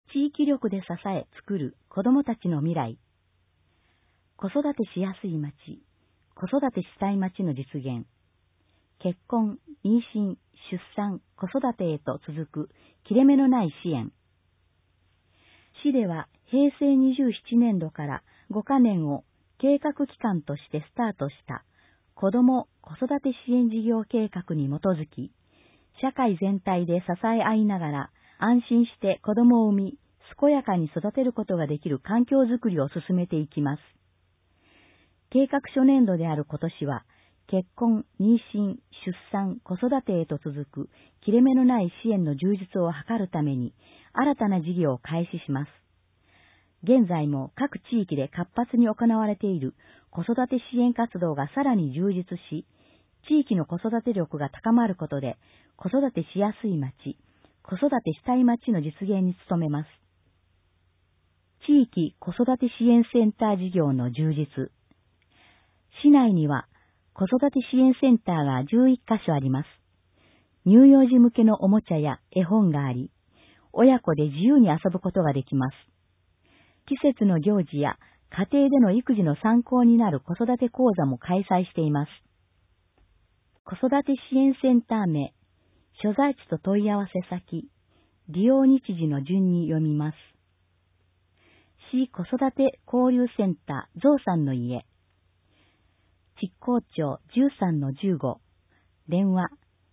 地域力で支え作る子どもたちの未来。子育てしやすい町、子育てしたい町の実現。結婚、妊娠、出産、子育てへと続く切れ目のない支援。市では平成27年度から5カ年を計画期間としてスタートした子ども・子育て支援事業計画に基づき、社会全体で支え合いながら安心して子どもを産み、健やかに育てることができる環境づくりを進めていきます。計画初年度である今年は、結婚、妊娠、出産、子育てへと続く切れ目のない支援の充実を図るために、新たな事業を開始します。現在も各地域で活発に行われている子育て支援活動がさらに充実し、地域の子育て力が高まることで、子育てしやすい町、子育てしたい町の実現に努めます。地域子育て支援センター事業の充実。市内には子育て支援センターが11カ所あります。乳幼児向けのおもちゃや絵本があり、親子で自由に遊ぶことができます。季節の行事や家庭での育児の参考になる子育て講座も開催しています。子育て支援センター名、所在地と問い合わせ先、利用日時の順に読みます。市子育て交流センターゾウさんの家、築港町 13-15、電話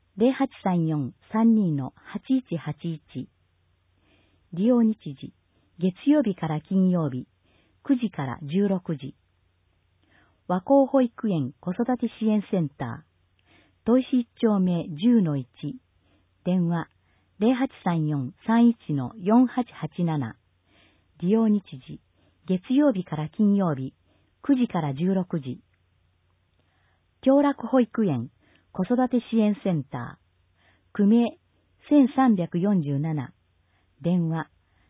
0834-32-8181、利用日時、月曜日から金曜日、9時から16時。和光保育園子育て支援センター、砥石1丁目 10-1、電話 0834-31-4887、利用日時、月曜日から金曜日、9時から16時。共楽保育園子育て支援センター、久米1347、電話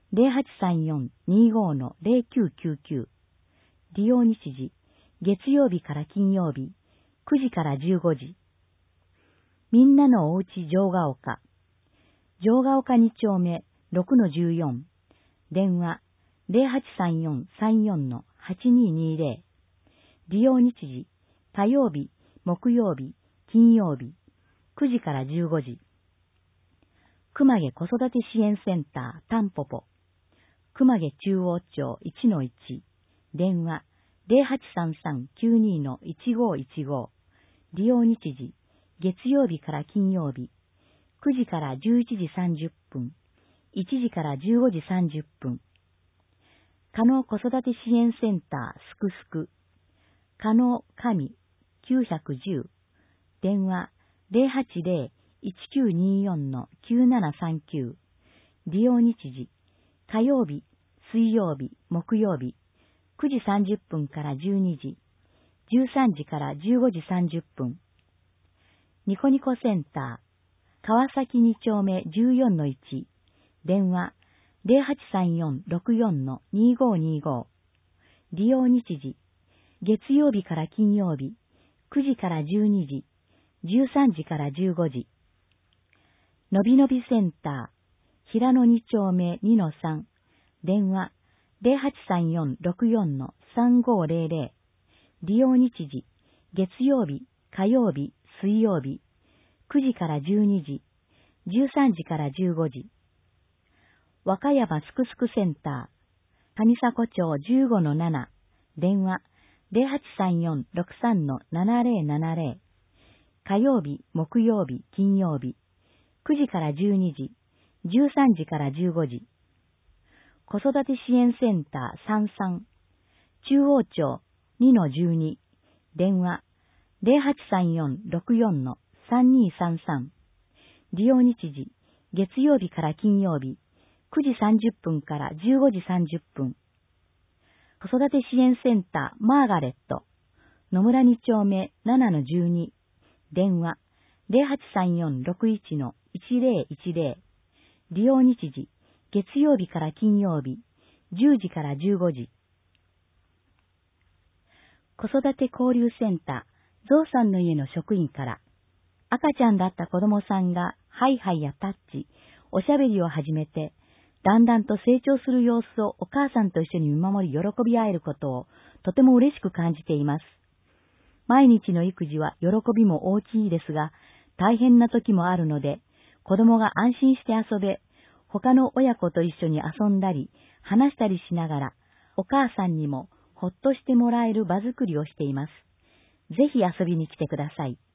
0834-25-0999、利用日時、月曜日から金曜日、9時から15時。みんなのおうち城ヶ丘、城ヶ丘2丁目 6-14、電話0834-34-8220、利用日時、火曜日、木曜日、金曜日、9時から15時。熊毛子育て支援センター、タンポポ、熊毛中央町 1-1、電話0833-92-1515、利用日時、月曜日から金曜日、9時から11時30分、1時から15時30分。加納子育て支援センター、すくすく、加納神910、電話080-1924-9739、利用日時、火曜日、水曜日、木曜日、9時30分から12時、13時から15時30分。ニコニコセンター、川崎2丁目 14-1、電話0834-64-2525、利用日時、月曜日から金曜日、9時から12時、13時から15時。のびのびセンター、平野2丁目 2-3、電話0834-64-3500、利用日時、月曜日、火曜日、水曜日、9時から12時、13時から15時。和歌山すくすくセンター、上迫町 15-7、電話0834-63-7070、火曜日、木曜日、金曜日、9時から12時、13時から15時。子育て支援センター33、中央町 2-12、電話0834-64-3233、利用日時、月曜日から金曜日、9時30分から15時30分。子育て支援センターマーガレット、野村2丁目 7-12、電話0834-61-1010、利用日時、月曜日から金曜日、10時から15時。子育て交流センター、ゾウさんの家の職員から、赤ちゃんだった子供さんがハイハイやタッチ、おしゃべりを始めて、 だんだんと成長する様子をお母さんと一緒に見守り喜び合えることをとても嬉しく感じています。毎日の育児は喜びも大きいですが、大変な時もあるので、子供が安心して遊べ、他の親子と一緒に遊んだり、話したりしながら、お母さんにもほっとしてもらえる場作りをしています。ぜひ遊びに来てください。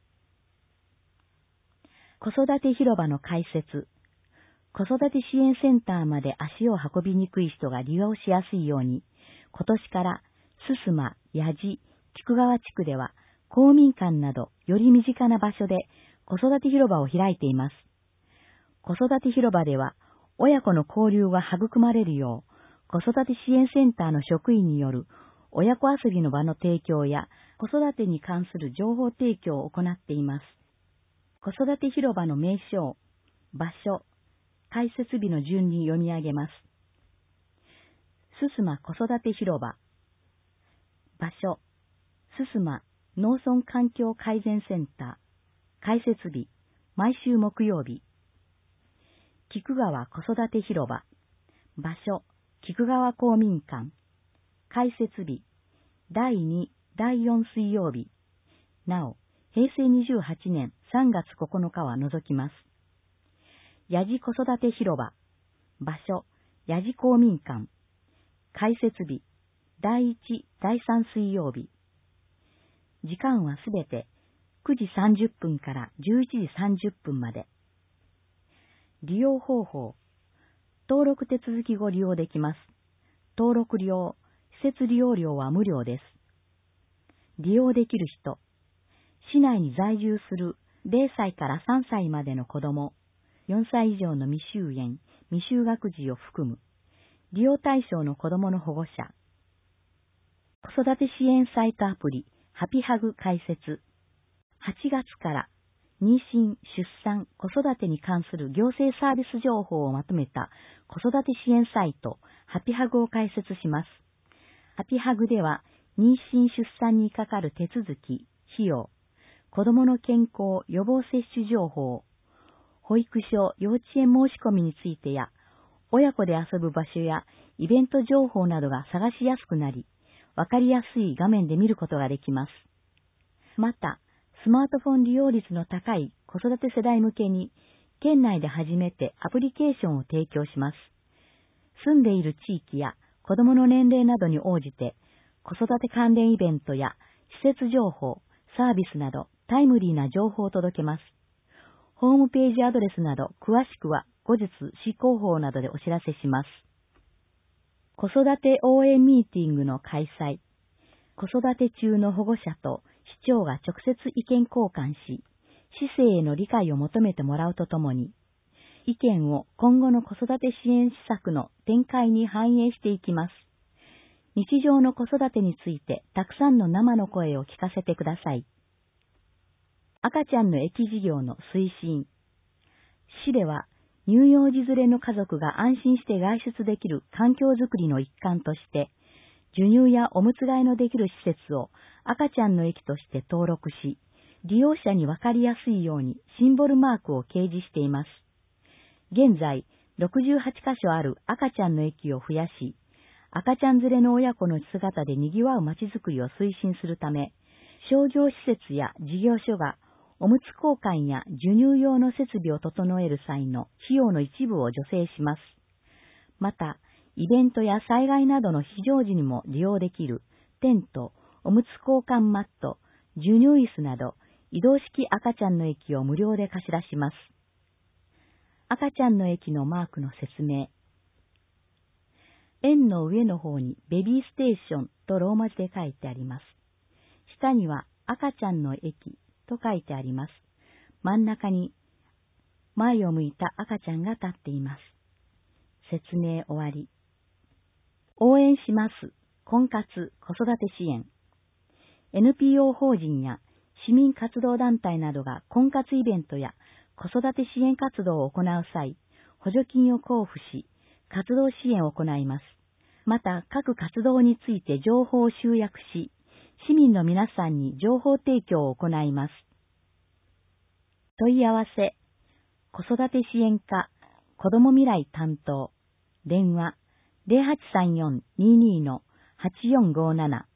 子育て広場の開設。子育て支援センターまで足を運びにくい人が利用しやすいように、今年からすすま、やじ、菊川地区では公民館などより身近な場所で子育て広場を開いています。子育て広場では親子の交流が育まれるよう、子育て支援センターの職員による親子遊びの場の提供や子育てに関する情報提供を行っています。子育て広場の名称、場所、開設日の順に読み上げます。すすま子育て広場。場所、すすま農村環境改善センター。開設日、毎週木曜日。菊川子育て広場。場所、菊川公民館。開設日、第2、第4水曜日。なお、平成28年3月9日は除きます。やじ子育て広場。場所、やじ公民館。開設日、第1、第3水曜日。時間はすべて9時30分から11時30分まで。利用方法。登録手続き後利用できます。登録料、施設利用料は無料です。利用できる人。市内に在住する0歳から3歳までの子供、4歳以上の未就園、未就学児を含む、利用対象の子供の保護者。子育て支援サイトアプリ、ハピハグ開設。8月から妊娠、出産、子育てに関する行政サービス情報をまとめた子育て支援サイト、ハピハグを開設します。ハピハグでは、妊娠・出産にかかる手続き、費用、子供の健康・予防接種情報、保育所・幼稚園申し込みについてや、親子で遊ぶ場所やイベント情報などが探しやすくなり、わかりやすい画面で見ることができます。また、スマートフォン利用率の高い子育て世代向けに、県内で初めてアプリケーションを提供します。住んでいる地域や子供の年齢などに応じて、子育て関連イベントや施設情報、サービスなどタイムリーな情報を届けます。ホームページアドレスなど詳しくは後日市広報などでお知らせします。子育て応援ミーティングの開催。子育て中の保護者と市長が直接意見交換し、市政への理解を求めてもらうとともに、意見を今後の子育て支援施策の展開に反映していきます。日常の子育てについてたくさんの生の声を聞かせてください。赤ちゃんの駅事業の推進。市では乳幼児連れの家族が安心して外出できる環境づくりの一環として、授乳やおむつ替えのできる施設を赤ちゃんの駅として登録し、利用者にわかりやすいようにシンボルマークを掲示しています。現在、68カ所ある赤ちゃんの駅を増やし、赤ちゃん連れの親子の姿で賑わう街づくりを推進するため、商業施設や事業所がおむつ交換や授乳用の設備を整える際の費用の一部を助成します。また、イベントや災害などの非常時にも利用できるテント、おむつ交換マット、授乳椅子など移動式赤ちゃんの駅を無料で貸し出します。赤ちゃんの駅のマークの説明。円の上の方にベビーステーションとローマ字で書いてあります。下には赤ちゃんの駅と書いてあります。真ん中に前を向いた赤ちゃんが立っています。説明終わり。応援します。婚活子育て支援。NPO 法人や市民活動団体などが婚活イベントや子育て支援活動を行う際、補助金を交付し、活動支援を行います。また、各活動について情報を集約し、市民の皆さんに情報提供を行います。問い合わせ、子育て支援課、子ども未来担当、 電話 0834-22-8457